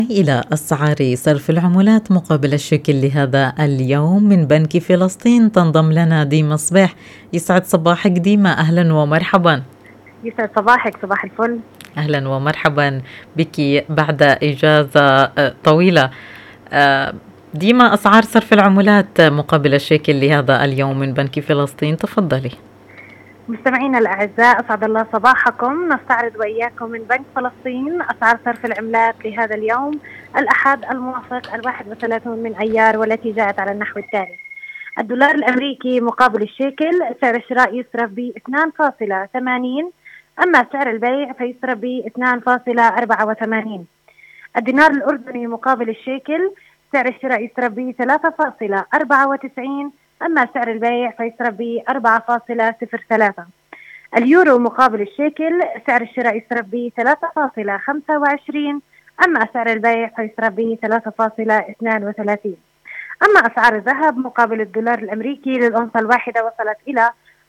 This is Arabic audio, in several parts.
إلى أسعار صرف العملات مقابل الشكل لهذا اليوم من بنك فلسطين تنضم لنا ديما صباح. يسعد صباحك ديما، أهلا ومرحبا. يسعد صباحك، صباح الفل. أهلا ومرحبا بك بعد إجازة طويلة. ديما، أسعار صرف العملات مقابل الشكل لهذا اليوم من بنك فلسطين، تفضلي. مستمعينا الأعزاء، أسعد الله صباحكم. نستعرض وإياكم من بنك فلسطين أسعار صرف العملات لهذا اليوم الأحد الموافق 31 من أيار، والتي جاءت على النحو التالي: الدولار الأمريكي مقابل الشيكل سعر الشراء يصرف ب 2.80، أما سعر البيع فيصرف ب 2.84. الدينار الأردني مقابل الشيكل سعر الشراء يصرف ب 3.94، أما سعر البيع فيصرف ب 4.03. اليورو مقابل الشيكل سعر الشراء يصرف ب 3.25، أما سعر البيع فيصرف ب 3.32. أما أسعار الذهب مقابل الدولار الأمريكي للأونصة الواحدة وصلت إلى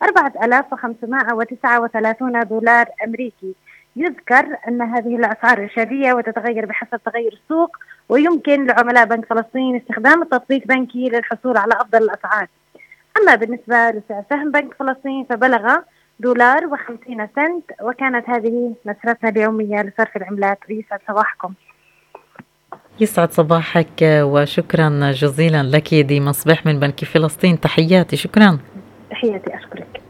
4539 دولار أمريكي. يذكر أن هذه الأسعار إرشادية وتتغير بحسب تغير السوق، ويمكن لعملاء بنك فلسطين استخدام التطبيق بنكي للحصول على أفضل الأسعار. أما بالنسبة لسعر سهم بنك فلسطين فبلغ دولار و50 سنت. وكانت هذه نشرتنا اليومية لصرف العملات. يسعد صباحكم. يسعد صباحك وشكرا جزيلا لك ديما صباح من بنك فلسطين. تحياتي، شكرا. تحياتي، أشكرك.